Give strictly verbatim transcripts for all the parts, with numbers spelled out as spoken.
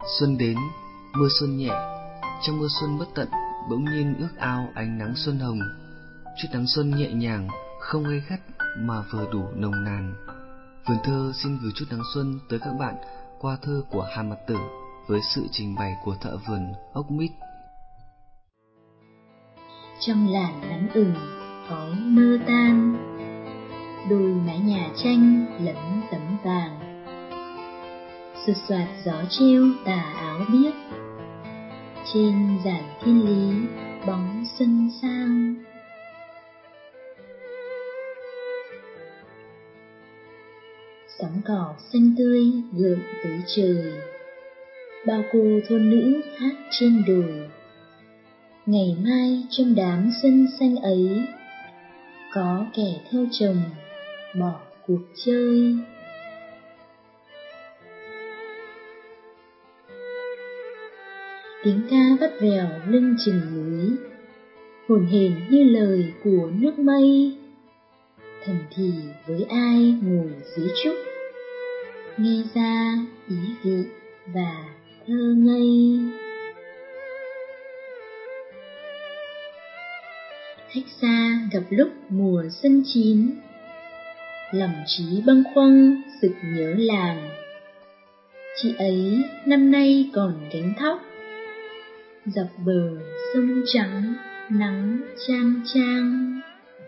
Xuân đến, mưa xuân nhẹ, trong mưa xuân bất tận, bỗng nhiên ước ao ánh nắng xuân hồng. Chút nắng xuân nhẹ nhàng, không gay gắt mà vừa đủ nồng nàn. Vườn thơ xin gửi chút nắng xuân tới các bạn qua thơ của Hàn Mặc Tử với sự trình bày của thợ vườn ốc mít. Trong làn nắng ửng, khói mưa tan, đôi mái nhà tranh lẫn tấm vàng. Sột soạt gió treo tà áo biếc, trên giản thiên lý bóng xuân sang. Sóng cỏ xanh tươi gợn tới trời, bao cô thôn nữ hát trên đồi. Ngày mai trong đám xuân xanh ấy, có kẻ theo chồng bỏ cuộc chơi. Tiếng ca vắt vẻo lưng chừng núi, hồn hển như lời của nước mây. Thầm thì với ai ngồi dưới trúc, nghe ra ý vị và thơ ngây. Khách xa gặp lúc mùa xuân chín, lòng trí bâng khuâng sực nhớ làng. Chị ấy năm nay còn gánh thóc, dọc bờ sông trắng nắng chang chang.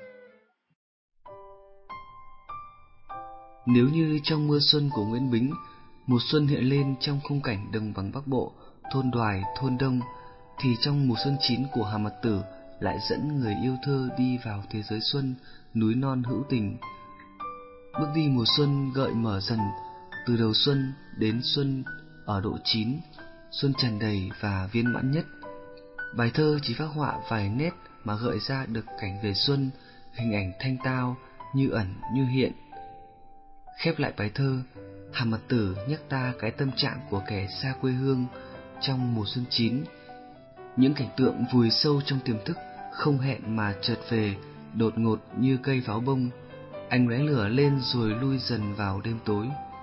Nếu như trong mưa xuân của Nguyễn Bính, mùa xuân hiện lên trong khung cảnh đồng bằng Bắc Bộ, thôn Đoài, thôn Đông, thì trong mùa xuân chín của Hàn Mặc Tử lại dẫn người yêu thơ đi vào thế giới xuân, núi non hữu tình. Bước đi mùa xuân gợi mở dần, từ đầu xuân đến xuân ở độ chín, xuân tràn đầy và viên mãn nhất. Bài thơ chỉ phác họa vài nét mà gợi ra được cảnh về xuân, hình ảnh thanh tao, như ẩn như hiện. Khép lại bài thơ, Hàn Mặc Tử nhắc ta cái tâm trạng của kẻ xa quê hương trong mùa xuân chín. Những cảnh tượng vùi sâu trong tiềm thức không hẹn mà chợt về, đột ngột như cây pháo bông, ánh lóe lửa lên rồi lui dần vào đêm tối.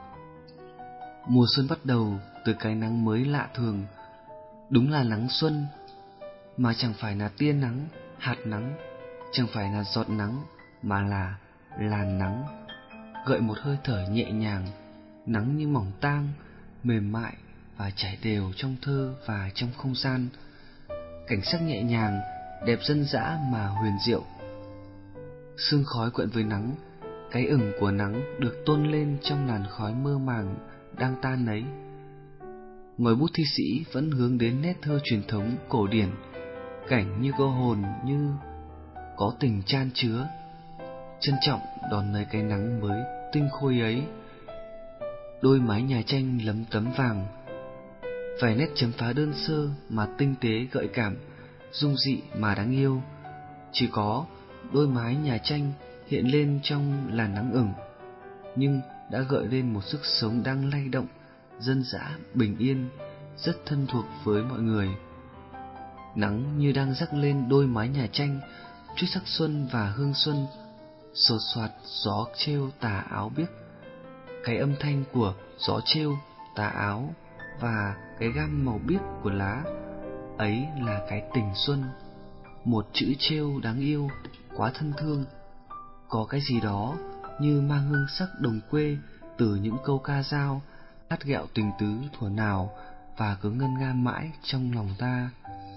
Mùa xuân bắt đầu từ cái nắng mới lạ thường, đúng là nắng xuân, mà chẳng phải là tia nắng, hạt nắng, chẳng phải là giọt nắng, mà là làn nắng, gợi một hơi thở nhẹ nhàng, nắng như mỏng tang, mềm mại và chảy đều trong thơ và trong không gian. Cảnh sắc nhẹ nhàng, đẹp dân dã mà huyền diệu. Sương khói quyện với nắng, cái ửng của nắng được tôn lên trong làn khói mơ màng đang tan ấy. Ngòi bút thi sĩ vẫn hướng đến nét thơ truyền thống cổ điển, cảnh như có hồn, như có tình chan chứa, trân trọng đón lấy cái nắng mới tinh khôi ấy. Đôi mái nhà tranh lấm tấm vàng, vài nét chấm phá đơn sơ mà tinh tế gợi cảm, dung dị mà đáng yêu. Chỉ có đôi mái nhà tranh hiện lên trong làn nắng ửng, nhưng đã gợi lên một sức sống đang lay động, dân dã, bình yên, rất thân thuộc với mọi người. Nắng như đang rắc lên đôi mái nhà tranh chút sắc xuân và hương xuân. Sột soạt gió treo tà áo biếc, cái âm thanh của gió treo tà áo và cái gam màu biếc của lá ấy là cái tình xuân. Một chữ treo đáng yêu, quá thân thương. Có cái gì đó như mang hương sắc đồng quê từ những câu ca dao, hát ghẹo tình tứ thuở nào và cứ ngân nga mãi trong lòng ta.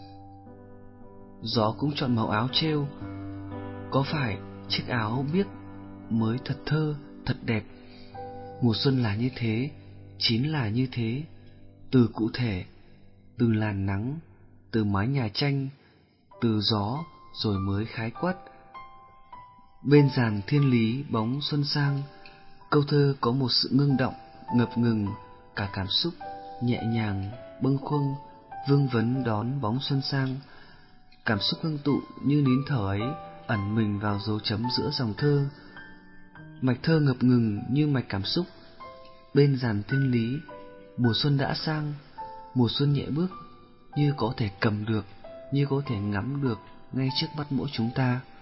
Gió cũng chọn màu áo treo. Có phải chiếc áo biếc mới thật thơ, thật đẹp? Mùa xuân là như thế, chín là như thế. Từ cụ thể, từ làn nắng, từ mái nhà tranh, từ gió, rồi mới khái quát. Bên dàn thiên lý bóng xuân sang, câu thơ có một sự ngưng động, ngập ngừng, cả cảm xúc, nhẹ nhàng, bâng khuâng, vương vấn đón bóng xuân sang. Cảm xúc ngưng tụ như nín thở ấy ẩn mình vào dấu chấm giữa dòng thơ. Mạch thơ ngập ngừng như mạch cảm xúc. Bên dàn thiên lý, mùa xuân đã sang, mùa xuân nhẹ bước, như có thể cầm được, như có thể ngắm được ngay trước mắt mỗi chúng ta.